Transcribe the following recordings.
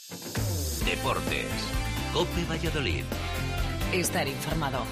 Deportes. COPE Valladolid. Estar informado.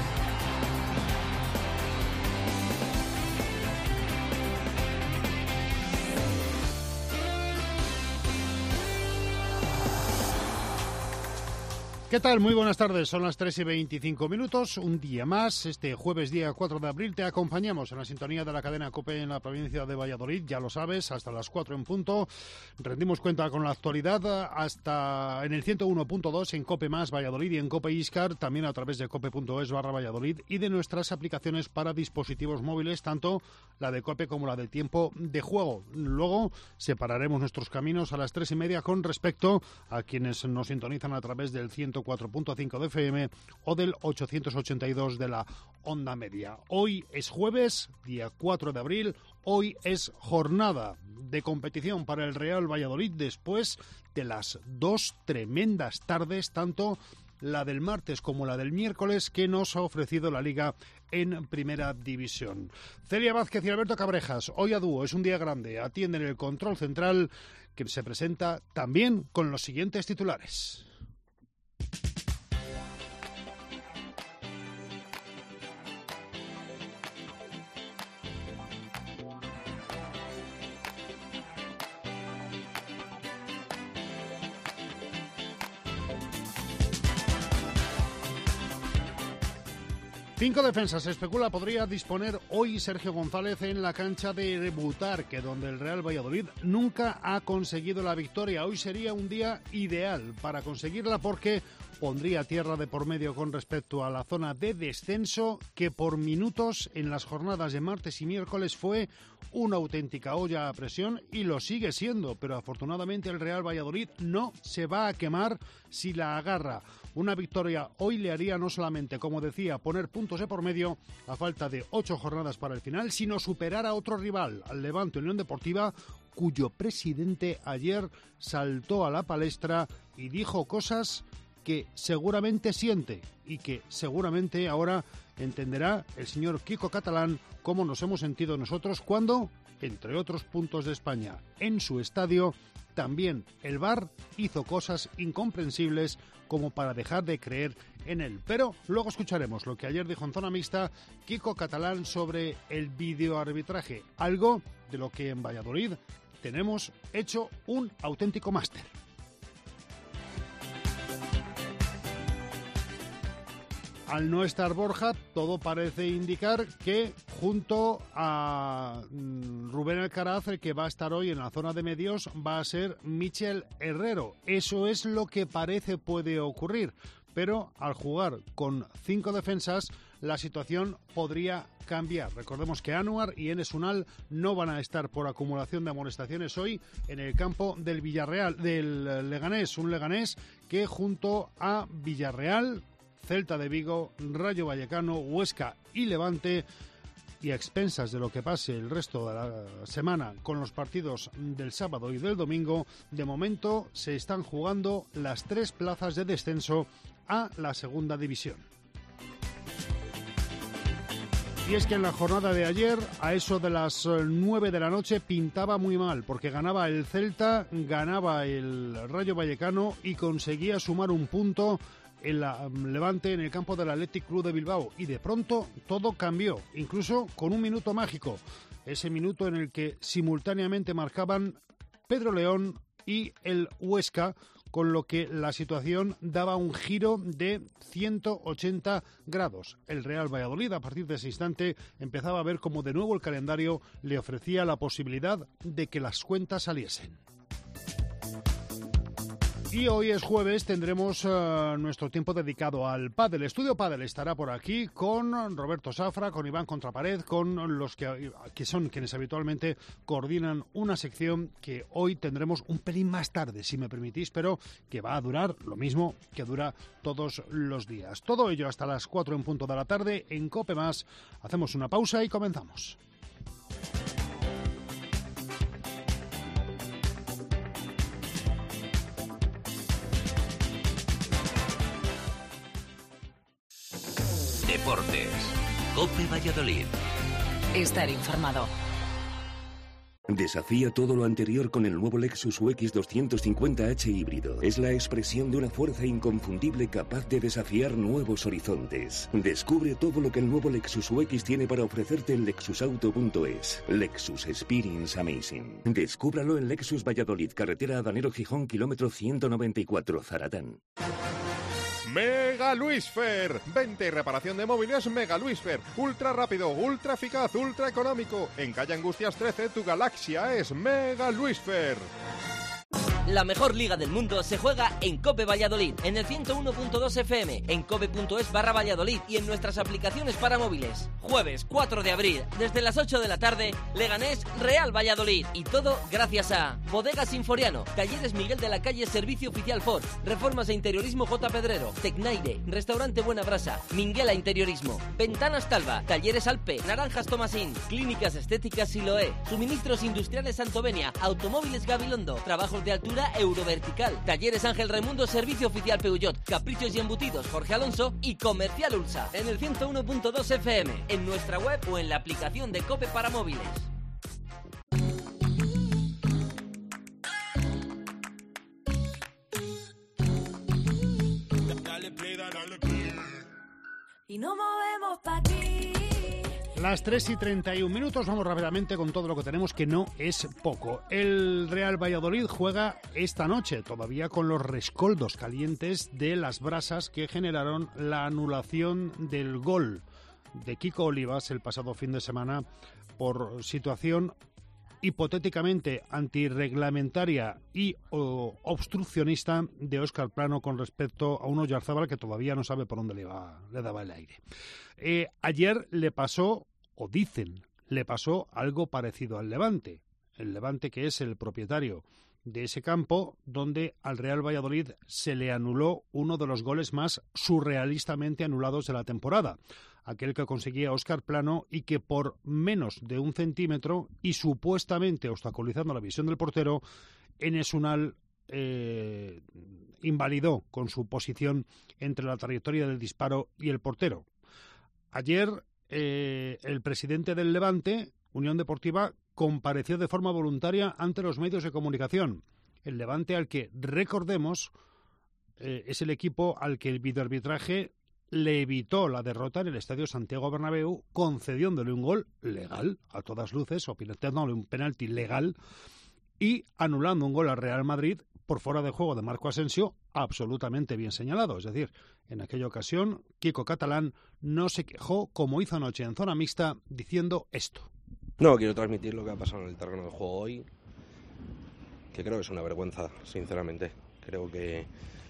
¿Qué tal? Muy buenas tardes, son las 3:25. Un día más, este jueves día 4 de abril, te acompañamos en la sintonía de la cadena COPE en la provincia de Valladolid, ya lo sabes, hasta las 4 en punto. Rendimos cuenta con la actualidad hasta en el 101.2 en COPE Más Valladolid y en COPE Iscar, también a través de cope.es/Valladolid y de nuestras aplicaciones para dispositivos móviles, tanto la de COPE como la de Tiempo de Juego. Luego separaremos nuestros caminos a las 3:30 con respecto a quienes nos sintonizan a través del 104.5 de FM o del 882 de la onda media. Hoy es jueves, día 4 de abril, hoy es jornada de competición para el Real Valladolid después de las dos tremendas tardes, tanto la del martes como la del miércoles, que nos ha ofrecido la Liga en Primera División. Celia Vázquez y Alberto Cabrejas, hoy a dúo, es un día grande, atienden el control central que se presenta también con los siguientes titulares. Cinco defensas, se especula, podría disponer hoy Sergio González en la cancha de Butarque, donde el Real Valladolid nunca ha conseguido la victoria. Hoy sería un día ideal para conseguirla porque pondría tierra de por medio con respecto a la zona de descenso, que por minutos en las jornadas de martes y miércoles fue una auténtica olla a presión y lo sigue siendo, pero afortunadamente el Real Valladolid no se va a quemar si la agarra. Una victoria hoy le haría no solamente, como decía, poner puntos de por medio a falta de 8 jornadas para el final, sino superar a otro rival, al Levante Unión Deportiva, cuyo presidente ayer saltó a la palestra y dijo cosas que seguramente siente y que seguramente ahora entenderá el señor Quico Catalán como nos hemos sentido nosotros cuando, entre otros puntos de España, en su estadio, también el VAR hizo cosas incomprensibles como para dejar de creer en él. Pero luego escucharemos lo que ayer dijo en zona mixta Quico Catalán sobre el videoarbitraje, algo de lo que en Valladolid tenemos hecho un auténtico máster. Al no estar Borja, todo parece indicar que junto a Rubén Alcaraz, el que va a estar hoy en la zona de medios, va a ser Michel Herrero. Eso es lo que parece puede ocurrir. Pero al jugar con 5 defensas, la situación podría cambiar. Recordemos que Anuar y Enes Unal no van a estar por acumulación de amonestaciones hoy en el campo del Villarreal, del Leganés. Un Leganés que junto a Villarreal, Celta de Vigo, Rayo Vallecano, Huesca y Levante, y a expensas de lo que pase el resto de la semana con los partidos del sábado y del domingo, de momento se están jugando las 3 plazas de descenso a la segunda división. Y es que en la jornada de ayer, a eso de las 9 de la noche, pintaba muy mal, porque ganaba el Celta, ganaba el Rayo Vallecano y conseguía sumar un punto el Levante en el campo del Athletic Club de Bilbao, y de pronto todo cambió, incluso con un minuto mágico, ese minuto en el que simultáneamente marcaban Pedro León y el Huesca, con lo que la situación daba un giro de 180 grados. El Real Valladolid, a partir de ese instante, empezaba a ver cómo de nuevo el calendario le ofrecía la posibilidad de que las cuentas saliesen. Y hoy es jueves, tendremos nuestro tiempo dedicado al pádel. Estudio Pádel estará por aquí con Roberto Safra, con Iván Contrapared, con los que son quienes habitualmente coordinan una sección que hoy tendremos un pelín más tarde, si me permitís, pero que va a durar lo mismo que dura todos los días. Todo ello hasta las 4 en punto de la tarde en COPE Más. Hacemos una pausa y comenzamos. Deportes. COPE Valladolid. Estar informado. Desafía todo lo anterior con el nuevo Lexus UX 250h híbrido. Es la expresión de una fuerza inconfundible capaz de desafiar nuevos horizontes. Descubre todo lo que el nuevo Lexus UX tiene para ofrecerte en lexusauto.es. Lexus Experience Amazing. Descúbralo en Lexus Valladolid, carretera Adanero Gijón, kilómetro 194, Zaratán. Mega Luisfer, venta y reparación de móviles Mega Luisfer, ultra rápido, ultra eficaz, ultra económico. En calle Angustias 13, tu galaxia es Mega Luisfer. La mejor liga del mundo se juega en COPE Valladolid, en el 101.2 FM, en cope.es/Valladolid y en nuestras aplicaciones para móviles. Jueves 4 de abril, desde las 8 de la tarde, Leganés Real Valladolid. Y todo gracias a Bodegas Sinforiano, Talleres Miguel de la Calle Servicio Oficial Ford, Reformas e Interiorismo J. Pedrero, Tecnaire, Restaurante Buena Brasa, Minguela Interiorismo, Ventanas Talva, Talleres Alpe, Naranjas Tomasín, Clínicas Estéticas Siloé, Suministros Industriales Santovenia, Automóviles Gabilondo, Trabajos de Altura Eurovertical, Talleres Ángel Raimundo, Servicio Oficial Peugeot, Caprichos y Embutidos Jorge Alonso y Comercial Ulsa. En el 101.2 FM, en nuestra web o en la aplicación de COPE para móviles. Y nos movemos pa' ti. Las 3:31, vamos rápidamente con todo lo que tenemos, que no es poco. El Real Valladolid juega esta noche, todavía con los rescoldos calientes de las brasas que generaron la anulación del gol de Kiko Olivas el pasado fin de semana por situación hipotéticamente antirreglamentaria y obstruccionista de Óscar Plano con respecto a un Oyarzábal que todavía no sabe por dónde le daba el aire. Ayer le pasó, o dicen, le pasó algo parecido al Levante. El Levante, que es el propietario de ese campo, donde al Real Valladolid se le anuló uno de los goles más surrealistamente anulados de la temporada. Aquel que conseguía Óscar Plano y que por menos de 1 centímetro y supuestamente obstaculizando la visión del portero, Enes Unal invalidó con su posición entre la trayectoria del disparo y el portero. Ayer el presidente del Levante, Unión Deportiva, compareció de forma voluntaria ante los medios de comunicación. El Levante, al que recordemos, es el equipo al que el videoarbitraje le evitó la derrota en el Estadio Santiago Bernabéu, concediéndole un gol legal, a todas luces, o piloteándole un penalti legal, y anulando un gol al Real Madrid por fuera de juego de Marco Asensio, absolutamente bien señalado. Es decir, en aquella ocasión, Kiko Catalán no se quejó, como hizo anoche en zona mixta, diciendo esto. No, quiero transmitir lo que ha pasado en el terreno de juego hoy, que creo que es una vergüenza, sinceramente. Creo que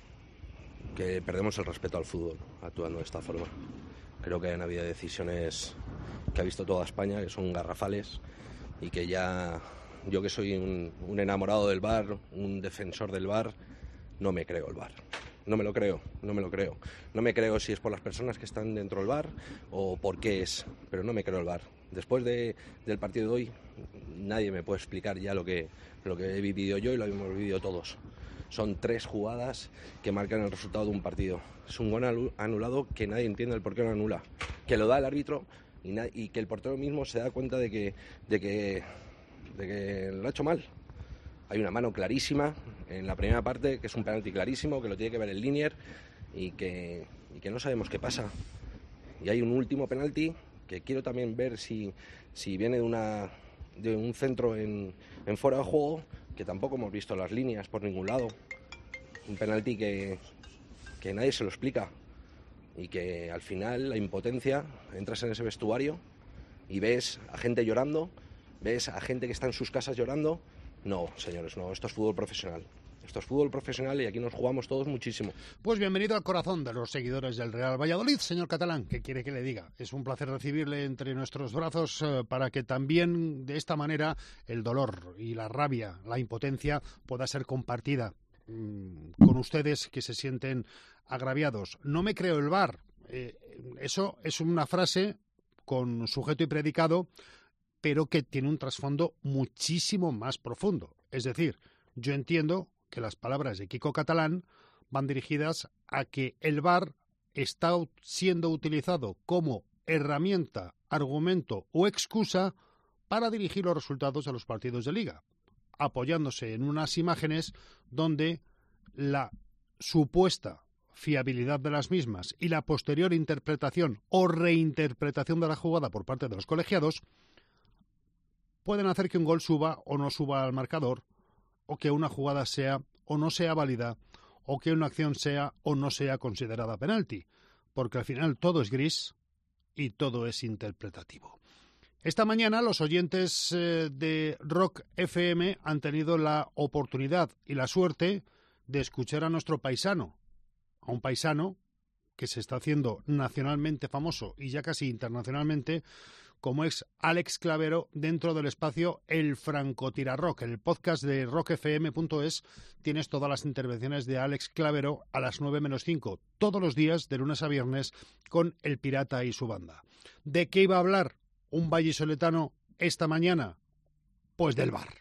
perdemos el respeto al fútbol actuando de esta forma. Creo que han habido decisiones que ha visto toda España, que son garrafales, y que ya yo, que soy un enamorado del VAR, un defensor del VAR, no me creo el VAR. No me lo creo. No me creo si es por las personas que están dentro del VAR o por qué es, pero no me creo el VAR. Después del partido de hoy, nadie me puede explicar ya lo que he vivido yo y lo hemos vivido todos. Son 3 jugadas que marcan el resultado de un partido. Es un gol anulado que nadie entiende el por qué lo anula. Que lo da el árbitro y que el portero mismo se da cuenta de que lo ha hecho mal. Hay una mano clarísima en la primera parte, que es un penalti clarísimo, que lo tiene que ver el Linier y que no sabemos qué pasa. Y hay un último penalti que quiero también ver si viene de un centro en fuera de juego, que tampoco hemos visto las líneas por ningún lado. Un penalti que nadie se lo explica y que al final la impotencia, entras en ese vestuario y ves a gente llorando, ves a gente que está en sus casas llorando. No, señores, no, esto es fútbol profesional. Esto es fútbol profesional y aquí nos jugamos todos muchísimo. Pues bienvenido al corazón de los seguidores del Real Valladolid, señor Catalán. ¿Qué quiere que le diga? Es un placer recibirle entre nuestros brazos para que también de esta manera el dolor y la rabia, la impotencia pueda ser compartida con ustedes que se sienten agraviados. No me creo el VAR. Eso es una frase con sujeto y predicado, pero que tiene un trasfondo muchísimo más profundo. Es decir, yo entiendo que las palabras de Kiko Catalán van dirigidas a que el VAR está siendo utilizado como herramienta, argumento o excusa para dirigir los resultados de los partidos de Liga, apoyándose en unas imágenes donde la supuesta fiabilidad de las mismas y la posterior interpretación o reinterpretación de la jugada por parte de los colegiados pueden hacer que un gol suba o no suba al marcador, o que una jugada sea o no sea válida, o que una acción sea o no sea considerada penalti, porque al final todo es gris y todo es interpretativo. Esta mañana los oyentes de Rock FM han tenido la oportunidad y la suerte de escuchar a nuestro paisano, a un paisano que se está haciendo nacionalmente famoso y ya casi internacionalmente, como es Alex Clavero, dentro del espacio El Francotirarrock. En el podcast de rockfm.es tienes todas las intervenciones de Alex Clavero a las 9:05, todos los días de lunes a viernes, con El Pirata y su banda. ¿De qué iba a hablar un vallisoletano esta mañana? Pues del VAR.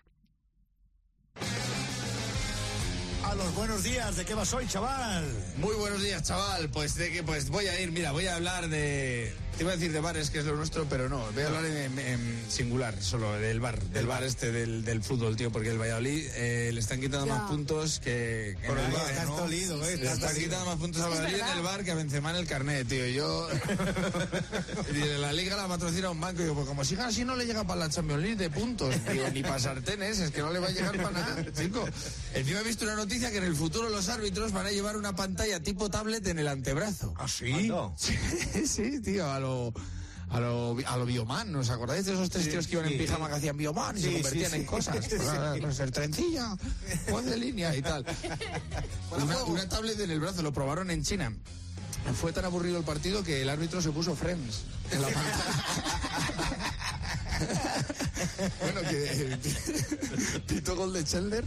A los buenos días, ¿de qué vas hoy, chaval? Muy buenos días, chaval. Pues de que voy a hablar de... Te iba a decir de bares, que es lo nuestro, pero no, voy a hablar en singular, solo del bar del fútbol, tío, porque el Valladolid le están quitando más puntos que por el bar, estás dolido, le están quitando más puntos al Valladolid en el bar que a Benzema en el carnet, tío. Yo la Liga la patrocina un banco y digo, pues como sigan así no le llega para la Champions League de puntos, digo, ni para sartenes, es que no le va a llegar para nada, chico. Encima he visto una noticia que en el futuro los árbitros van a llevar una pantalla tipo tablet en el antebrazo. ¿Ah, sí? Sí, tío, a lo Bioman, ¿os acordáis de esos tres tíos que iban en pijama que hacían Bioman y se convertían en cosas? Pues el trencilla, Juan de línea y tal. Una tablet en el brazo, lo probaron en China. Fue tan aburrido el partido que el árbitro se puso Friends en la pantalla. Bueno, que pito gol de Chandler.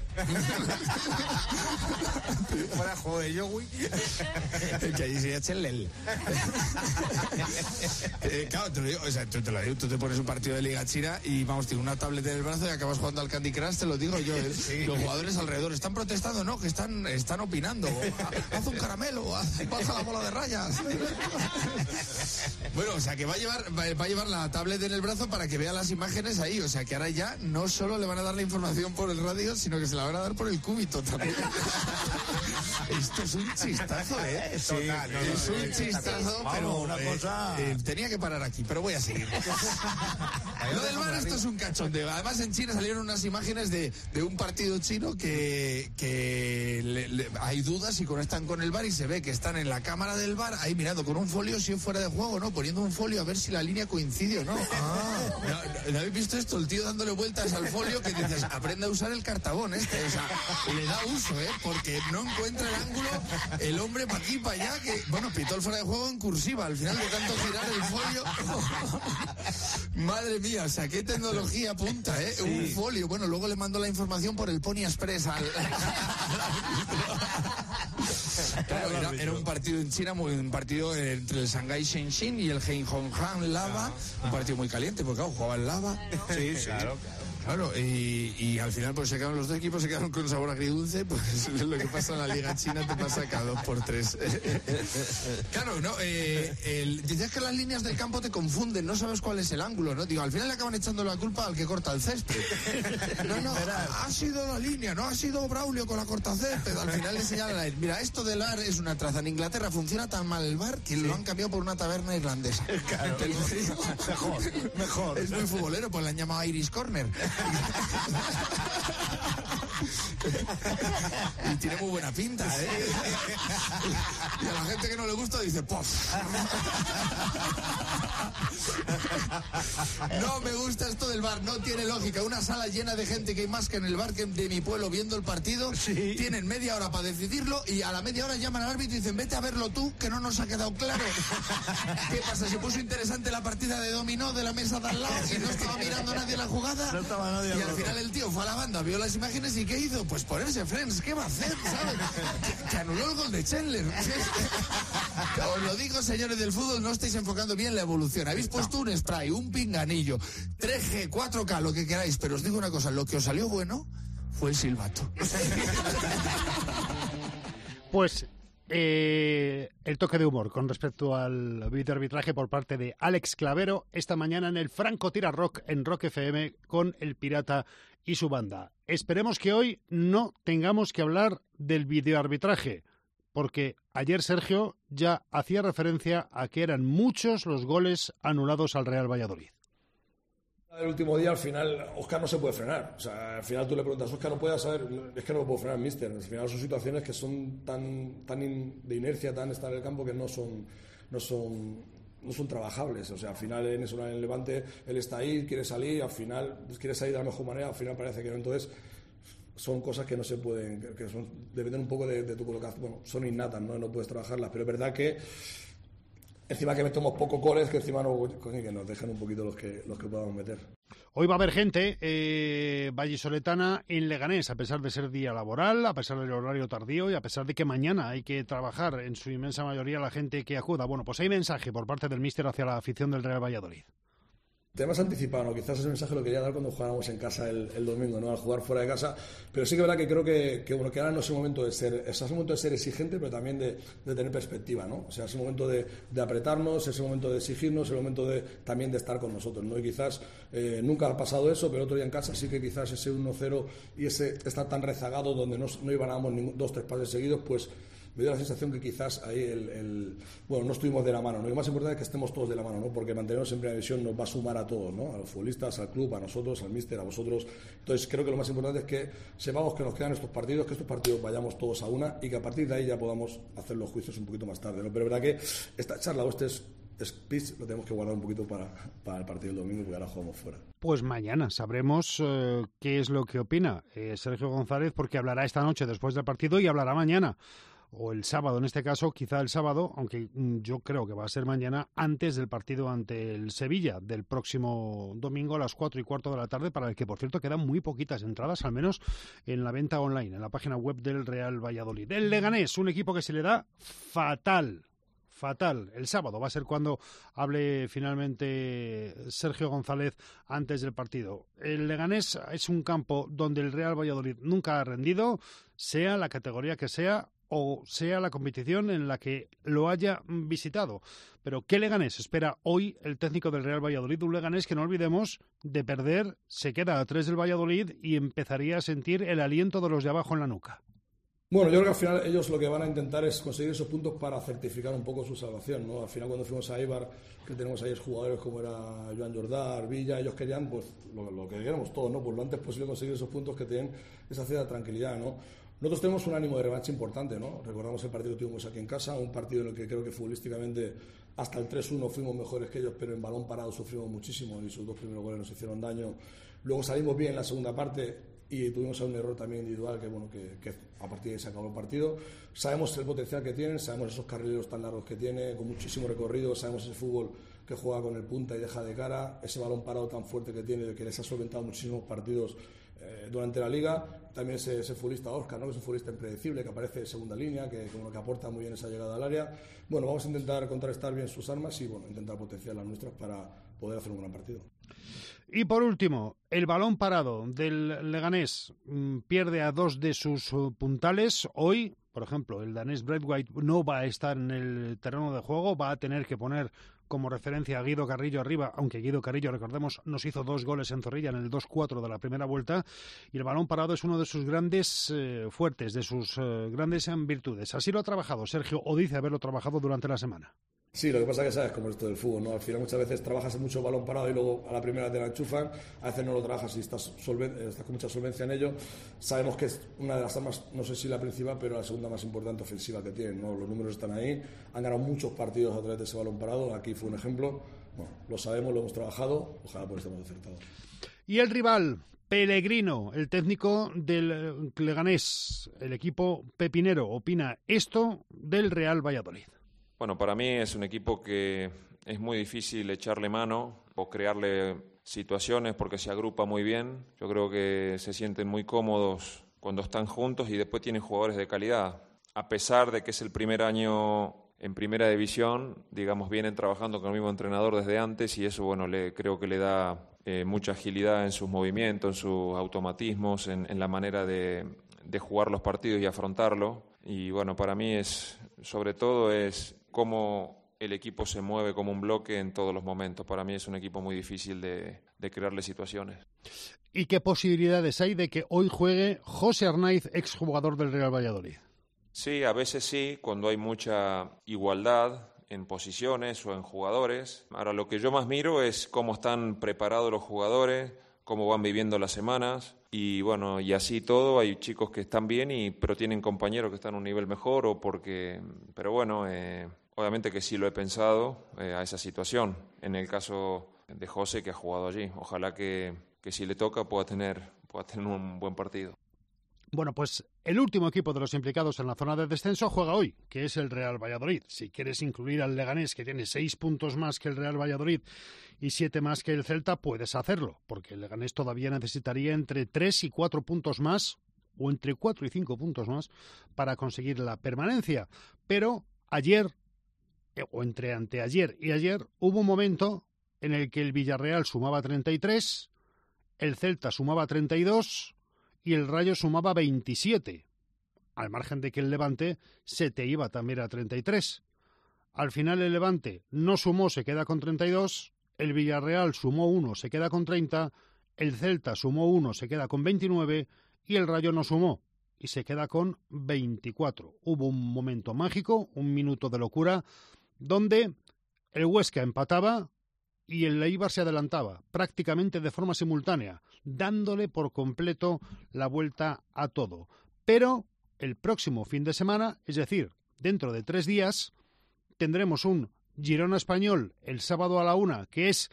Fuera juego de Yowie. Que ahí sería Chandler. Claro, te lo digo, o sea, te lo digo, tú te pones un partido de Liga China y vamos, tienes una tablet en el brazo y acabas jugando al Candy Crush, te lo digo yo. Los jugadores alrededor están protestando, ¿no? Que están opinando. Haz un caramelo, baja la bola de rayas. Bueno, o sea, que va a llevar la tablet en el brazo para que vea las imágenes ahí. O sea, que ahora ya no solo le van a dar la información por el radio, sino que se la van a dar por el cúbito también. Esto es un chistazo, ¿eh? Sí, es un chistazo, pero una cosa... tenía que parar aquí, pero voy a seguir. Lo del VAR, esto es un cachondeo. Además, en China salieron unas imágenes de un partido chino que hay dudas y conectan con el VAR y se ve que están en la cámara del VAR ahí mirando con un folio si es fuera de juego, ¿no? Poniendo un folio a ver si la línea coincide o no. ¿No habéis visto esto? El tío dándole vueltas al folio que dices, aprende a usar el cartabón este. O sea, le da uso, porque no encuentra el ángulo el hombre para aquí, para allá, que, bueno, pitó el fuera de juego en cursiva, al final de tanto girar el folio. Madre mía, o sea, qué tecnología punta, ¿eh? Sí. Un folio. Bueno, luego le mandó la información por el Pony Express al Claro, era un partido en China, un partido entre el Shanghai Shenzhen y el Heilongjiang Lava, un partido muy caliente, porque claro, jugaba en lava. Sí, claro. Claro, y al final pues los dos equipos se quedaron con sabor agridulce, pues lo que pasa en la Liga China te pasa cada 2x3. Claro, ¿no? Dices que las líneas del campo te confunden, no sabes cuál es el ángulo, ¿no? Digo, al final le acaban echando la culpa al que corta el césped. No, ha sido la línea, no ha sido Braulio con la cortacésped. Al final le señalan a él, mira, esto del VAR es una traza. En Inglaterra funciona tan mal el VAR que lo han cambiado por una taberna irlandesa. Claro, mejor. Es muy futbolero, pues le han llamado Irish Corner. Y tiene muy buena pinta, ¿eh? Y a la gente que no le gusta dice ¡pof! No me gusta esto del VAR, no tiene lógica. Una sala llena de gente que hay más que en el VAR que de mi pueblo viendo el partido. Sí. Tienen media hora para decidirlo y a la media hora llaman al árbitro y dicen, vete a verlo tú, que no nos ha quedado claro. ¿Qué pasa? ¿Se puso interesante la partida de dominó de la mesa de al lado y no estaba mirando nadie la jugada? No estaba nadie. Y al final el tío fue a la banda, vio las imágenes y ¿qué hizo? Pues ponerse Friends, ¿qué va a hacer? ¿Sabes? Que anuló el gol de Chandler. Os lo digo, señores del fútbol, no estáis enfocando bien la evolución. Habéis puesto un spray, un pinganillo, 3G, 4K, lo que queráis, pero os digo una cosa, lo que os salió bueno fue el silbato. Pues el toque de humor con respecto al videoarbitraje por parte de Alex Clavero esta mañana en el Franco Tira Rock en Rock FM con El Pirata y su banda. Esperemos que hoy no tengamos que hablar del videoarbitraje, porque ayer Sergio ya hacía referencia a que eran muchos los goles anulados al Real Valladolid. El último día, al final, Óscar no se puede frenar. O sea, al final tú le preguntas, Óscar, no puedes saber, es que no lo puedo frenar, mister. Al final son situaciones que son tan de inercia, tan estar en el campo, que no son trabajables. O sea, al final en el Levante, él está ahí, quiere salir, al final quiere salir de la mejor manera, al final parece que no. Entonces, son cosas que no se pueden, dependen un poco de tu colocación. Bueno, son innatas, no puedes trabajarlas, pero es verdad que encima que metemos pocos goles, que encima que nos dejan un poquito los que podamos meter. Hoy va a haber gente vallisoletana en Leganés, a pesar de ser día laboral, a pesar del horario tardío y a pesar de que mañana hay que trabajar en su inmensa mayoría la gente que acuda. Bueno, pues hay mensaje por parte del míster hacia la afición del Real Valladolid. Te hemos anticipado, ¿no? Quizás ese mensaje lo quería dar cuando jugáramos en casa el domingo, ¿no? Al jugar fuera de casa, pero sí que es verdad que creo que ahora no es el momento de ser, es el momento de ser exigente, pero también de tener perspectiva, ¿no? O sea, es el momento de apretarnos, es el momento de exigirnos, es el momento también de estar con nosotros, ¿no? Y quizás nunca ha pasado eso, pero otro día en casa sí que quizás ese 1-0 y ese estar tan rezagado donde no ibanábamos 2-3 pases seguidos, pues me dio la sensación que quizás ahí no estuvimos de la mano, ¿no? Lo más importante es que estemos todos de la mano, ¿no? Porque mantenernos en primera división nos va a sumar a todos, ¿no? A los futbolistas, al club, a nosotros, al míster, a vosotros. Entonces creo que lo más importante es que sepamos que nos quedan estos partidos, que estos partidos vayamos todos a una y que a partir de ahí ya podamos hacer los juicios un poquito más tarde, ¿no? Pero es verdad que esta charla o este speech lo tenemos que guardar un poquito para el partido del domingo, porque ahora jugamos fuera. Pues mañana sabremos qué es lo que opina Sergio González, porque hablará esta noche después del partido y hablará mañana. O el sábado, en este caso, quizá el sábado, aunque yo creo que va a ser mañana, antes del partido ante el Sevilla, del próximo domingo a las 4:15 de la tarde, para el que, por cierto, quedan muy poquitas entradas, al menos en la venta online, en la página web del Real Valladolid. El Leganés, un equipo que se le da fatal. El sábado va a ser cuando hable finalmente Sergio González antes del partido. El Leganés es un campo donde el Real Valladolid nunca ha rendido, sea la categoría que sea, o sea la competición en la que lo haya visitado. Pero ¿qué Leganés espera hoy el técnico del Real Valladolid? Un Leganés que, no olvidemos, de perder se queda a 3 del Valladolid y empezaría a sentir el aliento de los de abajo en la nuca. Bueno, yo creo que al final ellos lo que van a intentar es conseguir esos puntos para certificar un poco su salvación, ¿no? Al final, cuando fuimos a Eibar, que tenemos ahí jugadores como era Joan Jordá, Villa, ellos querían, pues, lo que queríamos todos, ¿no? Pues lo antes posible conseguir esos puntos que tienen esa cierta tranquilidad, ¿no? Nosotros tenemos un ánimo de revancha importante, ¿no? Recordamos el partido que tuvimos aquí en casa, un partido en el que creo que futbolísticamente hasta el 3-1 fuimos mejores que ellos, pero en balón parado sufrimos muchísimo y sus 2 primeros goles nos hicieron daño. Luego salimos bien en la segunda parte y tuvimos un error también individual que a partir de ahí se acabó el partido. Sabemos el potencial que tienen, sabemos esos carrileros tan largos que tiene, con muchísimo recorrido, sabemos ese fútbol que juega con el punta y deja de cara, ese balón parado tan fuerte que tiene, que les ha solventado muchísimos partidos durante la liga. También ese futbolista Óscar, ¿no? Que es un futbolista impredecible, que aparece en segunda línea, que aporta muy bien esa llegada al área. Bueno, vamos a intentar contrarrestar bien sus armas y intentar potenciar las nuestras para poder hacer un gran partido. Y por último, el balón parado del Leganés pierde a 2 de sus puntales. Hoy, por ejemplo, el danés Braithwaite no va a estar en el terreno de juego, va a tener que poner como referencia a Guido Carrillo arriba, aunque Guido Carrillo, recordemos, nos hizo 2 goles en Zorrilla en el 2-4 de la primera vuelta, y el balón parado es uno de sus grandes fuertes, de sus grandes virtudes. Así lo ha trabajado Sergio, o dice haberlo trabajado durante la semana. Sí, lo que pasa es que sabes cómo es esto del fútbol, ¿no? Al final muchas veces trabajas mucho balón parado y luego a la primera te la enchufan, a veces no lo trabajas y estás con mucha solvencia en ello. Sabemos que es una de las armas, no sé si la principal, pero la segunda más importante ofensiva que tienen, ¿no? Los números están ahí, han ganado muchos partidos a través de ese balón parado, aquí fue un ejemplo. Bueno, lo sabemos, lo hemos trabajado, ojalá por estemos acertados. Y el rival, Pellegrino, el técnico del Leganés, el equipo pepinero, opina esto del Real Valladolid. Bueno, para mí es un equipo que es muy difícil echarle mano o crearle situaciones porque se agrupa muy bien. Yo creo que se sienten muy cómodos cuando están juntos y después tienen jugadores de calidad. A pesar de que es el primer año en primera división, digamos, vienen trabajando con el mismo entrenador desde antes y eso, bueno, creo que le da mucha agilidad en sus movimientos, en sus automatismos, en la manera de jugar los partidos y afrontarlo. Y bueno, para mí es sobre todo es cómo el equipo se mueve como un bloque en todos los momentos. Para mí es un equipo muy difícil de crearle situaciones. ¿Y qué posibilidades hay de que hoy juegue José Arnaiz, exjugador del Real Valladolid? Sí, a veces sí, cuando hay mucha igualdad en posiciones o en jugadores. Ahora, lo que yo más miro es cómo están preparados los jugadores, cómo van viviendo las semanas y bueno, y así todo. Hay chicos que están bien pero tienen compañeros que están a un nivel mejor pero bueno, obviamente que sí lo he pensado a esa situación. En el caso de José, que ha jugado allí, ojalá que si le toca pueda tener un buen partido. Bueno, pues el último equipo de los implicados en la zona de descenso juega hoy, que es el Real Valladolid. Si quieres incluir al Leganés, que tiene 6 puntos más que el Real Valladolid y 7 más que el Celta, puedes hacerlo, porque el Leganés todavía necesitaría entre 3 y 4 puntos más, o entre 4 y 5 puntos más, para conseguir la permanencia. Pero ayer, o entre anteayer y ayer, hubo un momento en el que el Villarreal sumaba 33, el Celta sumaba 32 y el Rayo sumaba 27, al margen de que el Levante se te iba también a 33. Al final el Levante no sumó, se queda con 32, el Villarreal sumó 1, se queda con 30, el Celta sumó 1, se queda con 29 y el Rayo no sumó y se queda con 24. Hubo un momento mágico, un minuto de locura, donde el Huesca empataba y el Eibar se adelantaba, prácticamente de forma simultánea, dándole por completo la vuelta a todo. Pero el próximo fin de semana, es decir, dentro de 3 días, tendremos un Girona Español el sábado a la 1, que es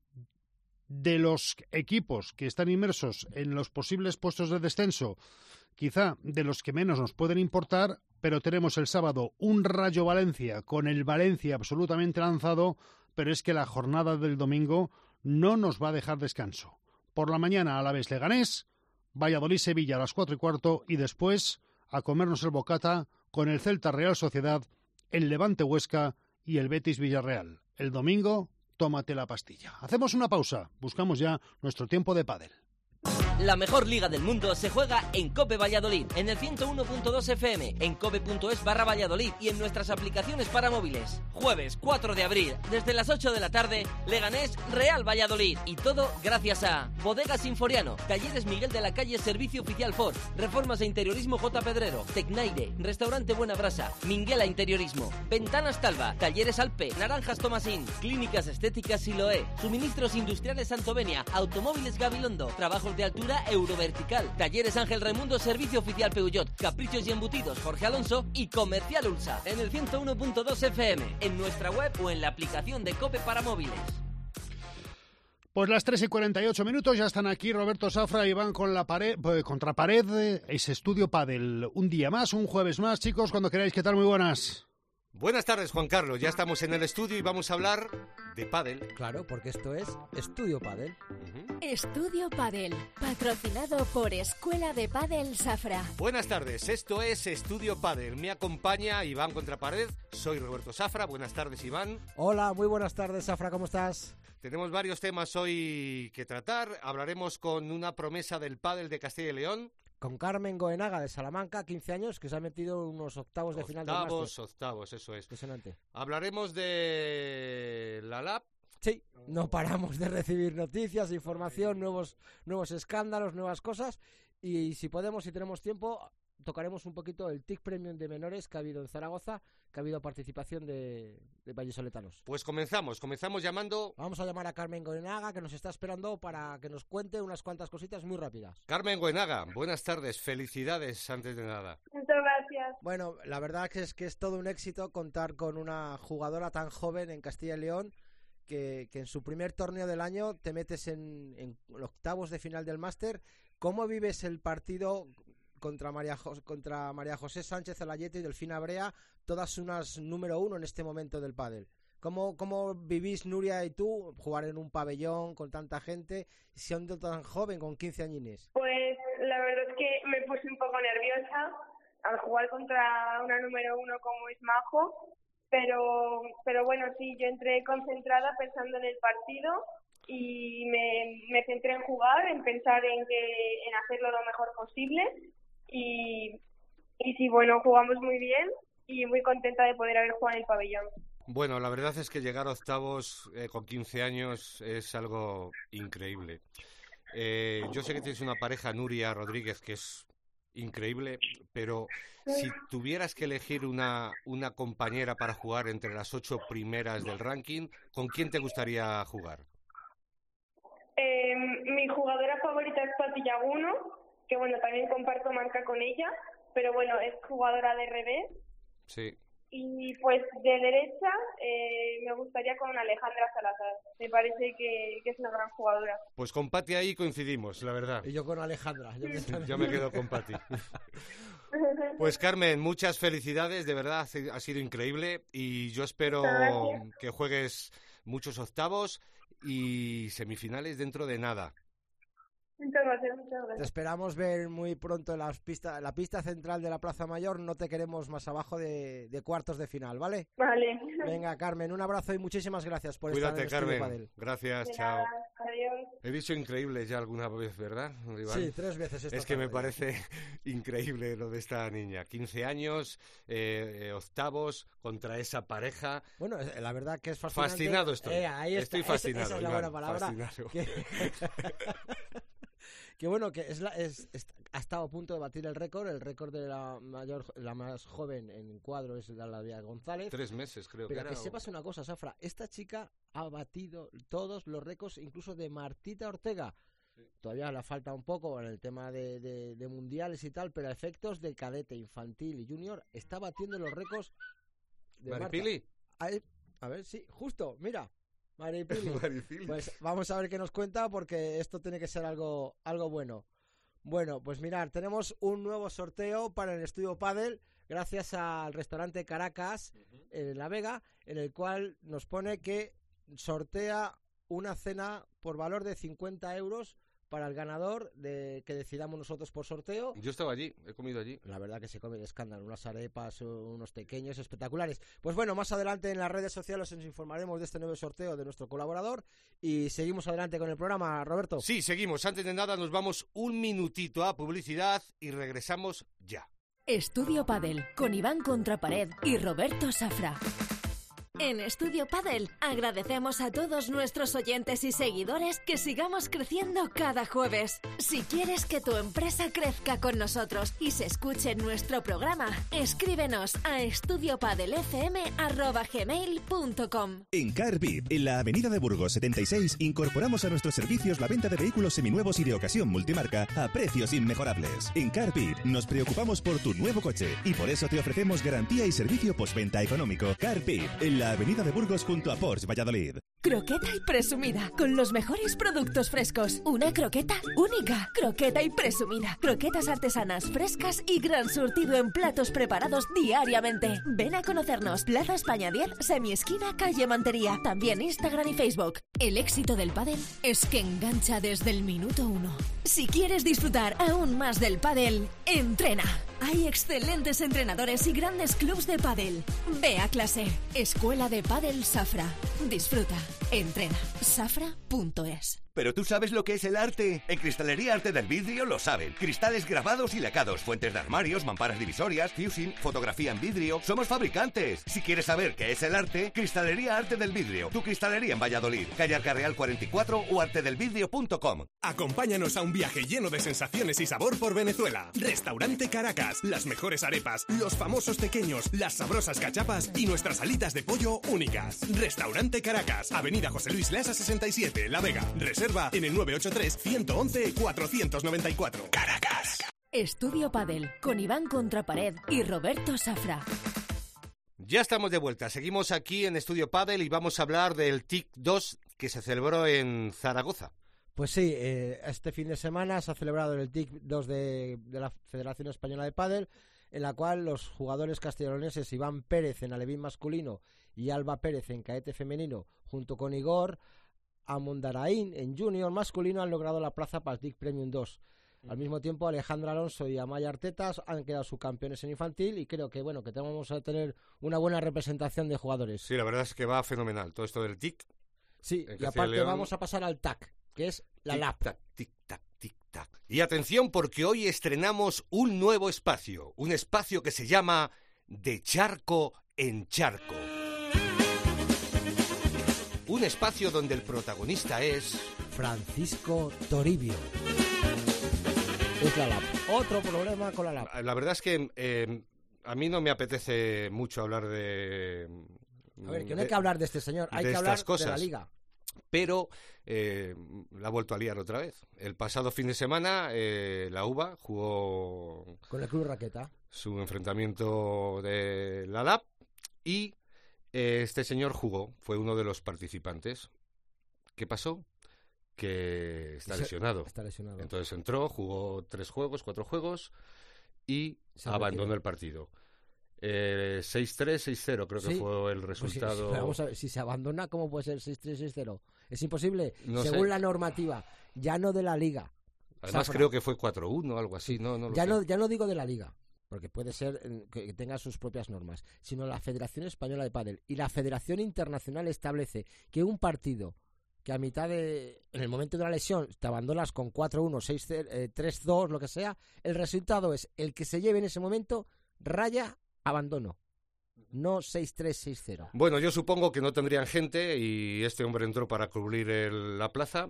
de los equipos que están inmersos en los posibles puestos de descenso, quizá de los que menos nos pueden importar, pero tenemos el sábado un Rayo Valencia con el Valencia absolutamente lanzado, pero es que la jornada del domingo no nos va a dejar descanso. Por la mañana Alavés Leganés, Valladolid-Sevilla a las 4:15 y después a comernos el bocata con el Celta Real Sociedad, el Levante Huesca y el Betis Villarreal. El domingo, tómate la pastilla. Hacemos una pausa, buscamos ya nuestro tiempo de pádel. La mejor liga del mundo se juega en COPE Valladolid, en el 101.2 FM, en cope.es/Valladolid y en nuestras aplicaciones para móviles. Jueves 4 de abril, desde las 8 de la tarde, Leganés Real Valladolid. Y todo gracias a Bodegas Sinforiano, Talleres Miguel de la Calle Servicio Oficial Ford, Reformas e Interiorismo J. Pedrero, Tecnaire, Restaurante Buena Brasa, Minguela Interiorismo, Ventanas Talva, Talleres Alpe, Naranjas Tomasín, Clínicas Estéticas Siloé, Suministros Industriales Santovenia, Automóviles Gabilondo, Trabajos de Altura Eurovertical, Talleres Ángel Raimundo, Servicio Oficial Peugeot, Caprichos y Embutidos Jorge Alonso y Comercial Ulsa. En el 101.2 FM, en nuestra web o en la aplicación de COPE para móviles. Pues las 3:48, ya están aquí Roberto Safra y van con la pared, contra pared, es Estudio Pádel. Un día más, un jueves más, chicos, cuando queráis. ¿Qué tal? Muy buenas. Buenas tardes, Juan Carlos. Ya estamos en el estudio y vamos a hablar de pádel. Claro, porque esto es Estudio Pádel. Estudio Pádel, patrocinado por Escuela de Pádel Safra. Buenas tardes, esto es Estudio Pádel. Me acompaña Iván Contrapared. Soy Roberto Safra. Buenas tardes, Iván. Hola, muy buenas tardes, Safra. ¿Cómo estás? Tenemos varios temas hoy que tratar. Hablaremos con una promesa del pádel de Castilla y León. Con Carmen Goenaga de Salamanca, 15 años, que se ha metido en unos octavos de final del Máster. Octavos, eso es. Impresionante. Hablaremos de la LAB. Sí, no paramos de recibir noticias, información, nuevos escándalos, nuevas cosas. Y si podemos, si tenemos tiempo, tocaremos un poquito el TIC Premium de menores que ha habido en Zaragoza, que ha habido participación de vallisoletanos. Pues comenzamos llamando... Vamos a llamar a Carmen Goenaga, que nos está esperando para que nos cuente unas cuantas cositas muy rápidas. Carmen Goenaga, buenas tardes, felicidades antes de nada. Muchas gracias. Bueno, la verdad es que es todo un éxito contar con una jugadora tan joven en Castilla y León, que en su primer torneo del año te metes en octavos de final del Máster. ¿Cómo vives el partido contra María José Sánchez Alayete y Delfina Brea, todas unas número 1 en este momento del pádel? ¿Cómo vivís, Nuria y tú, jugar en un pabellón con tanta gente, siendo tan joven, con 15 añines? Pues la verdad es que me puse un poco nerviosa al jugar contra una número 1 como es Majo, pero bueno, sí, yo entré concentrada pensando en el partido y me centré en jugar, en pensar en hacerlo lo mejor posible y sí, bueno, jugamos muy bien y muy contenta de poder haber jugado en el pabellón. Bueno, la verdad es que llegar a octavos con 15 años es algo increíble. Yo sé que tienes una pareja, Nuria Rodríguez, que es increíble, pero si tuvieras que elegir una compañera para jugar entre las 8 primeras del ranking, ¿con quién te gustaría jugar? Mi jugadora favorita es Pati Llaguno, que bueno, también comparto marca con ella, pero bueno, es jugadora de revés. Sí. Y pues de derecha me gustaría con Alejandra Salazar. Me parece que es una gran jugadora. Pues con Pati ahí coincidimos, la verdad. Y yo con Alejandra. Yo me quedo con Pati. Pues Carmen, muchas felicidades, de verdad ha sido increíble y yo espero que juegues muchos octavos y semifinales dentro de nada. Muchas gracias. Te esperamos ver muy pronto en la pista central de la Plaza Mayor. No te queremos más abajo de cuartos de final, ¿vale? Vale. Venga, Carmen, un abrazo y muchísimas gracias por estar en el Estudio Carmen. Padel. Gracias, De chao. nada, adiós. He dicho increíble ya alguna vez, ¿verdad, Iván? Sí, 3 veces. Es que me parece increíble lo de esta niña. 15 años, octavos, contra esa pareja. Bueno, la verdad que es fascinante. Fascinado estoy. Ahí está. Estoy fascinado, esa es la Iván, buena palabra. Que bueno, que ha estado a punto de batir el récord de la más joven en cuadro es la de González. 3 meses creo pero que era. Pero que sepas una cosa, Safra, esta chica ha batido todos los récords, incluso de Martita Ortega. Sí. Todavía le falta un poco en el tema de mundiales y tal, pero a efectos de cadete, infantil y junior, está batiendo los récords de ¿Maripili? A ver, sí, justo, mira. Maripili. Pues vamos a ver qué nos cuenta porque esto tiene que ser algo bueno. Bueno, pues mirad, tenemos un nuevo sorteo para el Estudio Padel gracias al restaurante Caracas en La Vega, en el cual nos pone que sortea una cena por valor de 50 euros para el ganador que decidamos nosotros por sorteo. Yo estaba allí, he comido allí. La verdad que se come de escándalo, unas arepas, unos pequeños espectaculares. Pues bueno, más adelante en las redes sociales os informaremos de este nuevo sorteo de nuestro colaborador y seguimos adelante con el programa, Roberto. Sí, seguimos. Antes de nada nos vamos un minutito a publicidad y regresamos ya. Estudio Padel con Iván Contrapared y Roberto Safra. En Estudio Padel agradecemos a todos nuestros oyentes y seguidores que sigamos creciendo cada jueves. Si quieres que tu empresa crezca con nosotros y se escuche en nuestro programa, escríbenos a estudiopadelfm@gmail.com. En CarVip, en la avenida de Burgos 76, incorporamos a nuestros servicios la venta de vehículos seminuevos y de ocasión multimarca a precios inmejorables. En CarVip nos preocupamos por tu nuevo coche y por eso te ofrecemos garantía y servicio postventa económico. CarVip, en la avenida de Burgos junto a Porsche Valladolid. Croqueta y presumida, con los mejores productos frescos. Una croqueta única. Croqueta y presumida. Croquetas artesanas, frescas y gran surtido en platos preparados diariamente. Ven a conocernos. Plaza España 10, semiesquina, calle Mantería. También Instagram y Facebook. El éxito del pádel es que engancha desde el minuto 1. Si quieres disfrutar aún más del pádel, entrena. Hay excelentes entrenadores y grandes clubs de pádel. Ve a clase. Escuela de Pádel Safra. Disfruta. Entrena. Safra.es. ¿Pero tú sabes lo que es el arte? En Cristalería Arte del Vidrio lo saben. Cristales grabados y lacados, fuentes de armarios, mamparas divisorias, fusing, fotografía en vidrio. ¡Somos fabricantes! Si quieres saber qué es el arte, Cristalería Arte del Vidrio. Tu cristalería en Valladolid. Calle Arcarreal 44 o artedelvidrio.com. Acompáñanos a un viaje lleno de sensaciones y sabor por Venezuela. Restaurante Caracas. Las mejores arepas, los famosos tequeños, las sabrosas cachapas y nuestras alitas de pollo únicas. Restaurante Caracas. Avenida José Luis Leasa 67, La Vega. Reserva en el 983-111-494. Caracas. Estudio Padel con Iván Contrapared y Roberto Safra. Ya estamos de vuelta. Seguimos aquí en Estudio Padel y vamos a hablar del TIC 2 que se celebró en Zaragoza. Pues sí, este fin de semana se ha celebrado el TIC 2 de la Federación Española de Pádel, en la cual los jugadores castellanoneses Iván Pérez en alevín masculino y Alba Pérez en cadete femenino, junto con Igor Amondaraín en junior masculino, han logrado la plaza para el TIC Premium 2. Al mismo tiempo, Alejandro Alonso y Amaya Artetas han quedado subcampeones en infantil y creo que bueno, que vamos a tener una buena representación de jugadores. Sí, la verdad es que va fenomenal todo esto del TIC. Sí, y aparte vamos a pasar al TAC, que es la LAP. Tic-tac, tic-tac, tic-tac. Y atención porque hoy estrenamos un nuevo espacio, un espacio que se llama de charco en charco. Un espacio donde el protagonista es Francisco Toribio. Es la LAP. Otro problema con la LAP. La verdad es que a mí no me apetece mucho hablar de... A ver, que no hay que hablar de este señor, hay que hablar de la Liga. Pero la ha vuelto a liar otra vez. El pasado fin de semana la UBA jugó... Con el Club Raqueta. Su enfrentamiento de la LAP y este señor jugó, fue uno de los participantes. ¿Qué pasó? Que está lesionado. Está lesionado. Entonces entró, jugó 4 juegos y abandonó el partido. 6-3, 6-0 creo que fue el resultado. Pues vamos a ver, si se abandona, ¿cómo puede ser 6-3, 6-0? Es imposible, no según sé. La normativa, ya no de la Liga. Además creo que fue 4-1, algo así, ya no digo de la Liga, porque puede ser que tenga sus propias normas, sino la Federación Española de Pádel. Y la Federación Internacional establece que un partido que en el momento de la lesión te abandonas con 4-1, 3-2, lo que sea, el resultado es el que se lleve en ese momento, raya, abandono. No 6-3, 6-0. Bueno, yo supongo que no tendrían gente y este hombre entró para cubrir la plaza,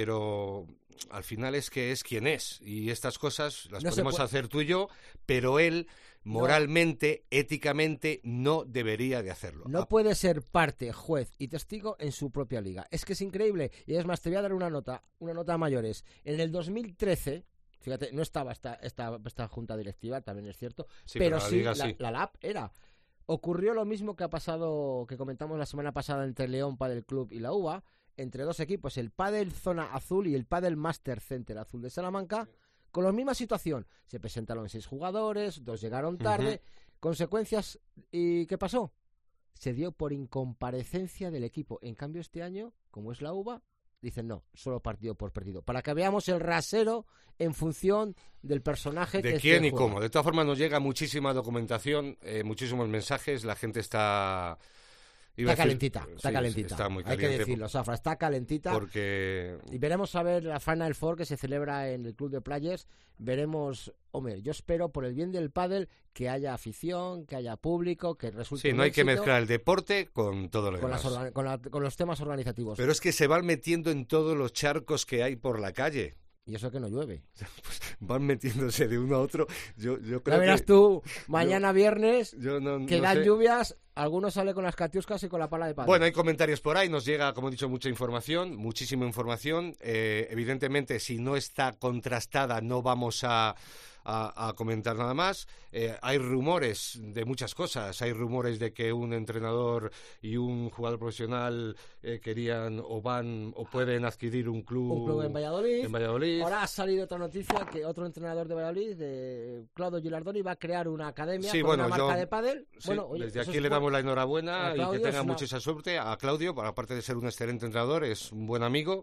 pero al final es que es quien es y estas cosas las podemos hacer tú y yo, pero él moralmente, éticamente, no debería de hacerlo. No puede ser parte, juez y testigo en su propia liga. Es que es increíble. Y es más, te voy a dar una nota a mayores. En el 2013... Fíjate, no estaba esta junta directiva, también es cierto, sí, pero sí, la LAP era. Ocurrió lo mismo que ha pasado, que comentamos la semana pasada entre León Padel Club y la UBA, entre dos equipos, el Padel Zona Azul y el Padel Master Center Azul de Salamanca, con la misma situación. Se presentaron 6 jugadores, 2 llegaron tarde, consecuencias, ¿y qué pasó? Se dio por incomparecencia del equipo. En cambio, este año, como es la UBA, dicen no, solo partido por perdido. Para que veamos el rasero en función del personaje de que quién y cómo. De todas formas nos llega muchísima documentación, muchísimos mensajes, la gente está... Está calentita. Está muy caliente. Hay que decirlo, Safra, está calentita. Porque... Y veremos a ver la Final Four que se celebra en el Club de Players. Veremos, hombre, yo espero por el bien del pádel que haya afición, que haya público, que resulte no hay que mezclar el deporte con todo lo demás. Con los temas organizativos. Pero es que se van metiendo en todos los charcos que hay por la calle. Y eso que no llueve. Pues van metiéndose de uno a otro. Yo creo ya verás tú, mañana viernes, que dan sé. lluvias, algunos sale con las catiuscas y con la pala de pádel. Bueno, hay comentarios por ahí, nos llega, como he dicho, muchísima información. Evidentemente, si no está contrastada, no vamos a comentar nada más. Hay rumores de muchas cosas. Hay rumores de que un entrenador y un jugador profesional querían o van o pueden adquirir un club en Valladolid. En Ahora ha salido otra noticia que otro entrenador de Valladolid, de Claudio Gilardoni, va a crear una academia con una marca de pádel. Sí, desde aquí le damos la enhorabuena y que tenga mucha suerte a Claudio. Aparte de ser un excelente entrenador, es un buen amigo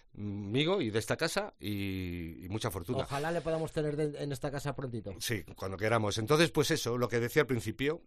y de esta casa y mucha fortuna. Ojalá le podamos tener en esta casa prontito. Sí, cuando queramos. Entonces, pues eso, lo que decía al principio,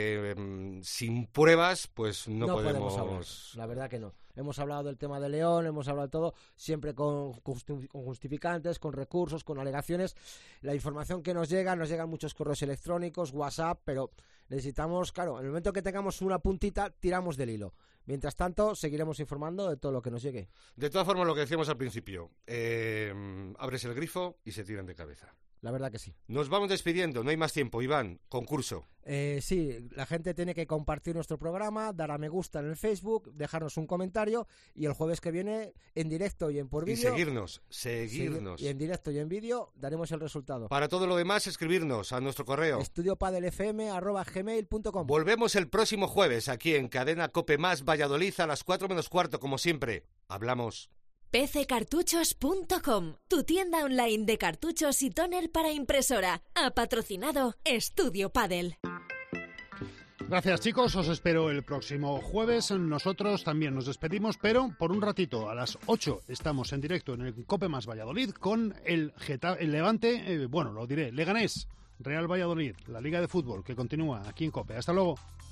sin pruebas, pues no podemos hablar. La verdad que no. Hemos hablado del tema de León, hemos hablado de todo, siempre con justificantes, con recursos, con alegaciones. La información que nos llegan muchos correos electrónicos, WhatsApp, pero necesitamos, claro, en el momento que tengamos una puntita, tiramos del hilo. Mientras tanto, seguiremos informando de todo lo que nos llegue. De todas formas, lo que decíamos al principio, abres el grifo y se tiran de cabeza. La verdad que sí. Nos vamos despidiendo, no hay más tiempo. Iván, concurso. Sí, la gente tiene que compartir nuestro programa, dar a me gusta en el Facebook, dejarnos un comentario y el jueves que viene, en directo y en por vídeo... Y seguirnos. Y en directo y en vídeo daremos el resultado. Para todo lo demás, escribirnos a nuestro correo. estudiopadelfm@gmail.com. Volvemos el próximo jueves aquí en Cadena COPE Más Valladolid a las 4:45, como siempre. Hablamos. pccartuchos.com, tu tienda online de cartuchos y tóner para impresora. Ha patrocinado Estudio Padel. Gracias, chicos, os espero el próximo jueves. Nosotros también nos despedimos, pero por un ratito, a las 8 estamos en directo en el COPE Más Valladolid con el Levante, Leganés, Real Valladolid, la Liga de Fútbol que continúa aquí en COPE. Hasta luego.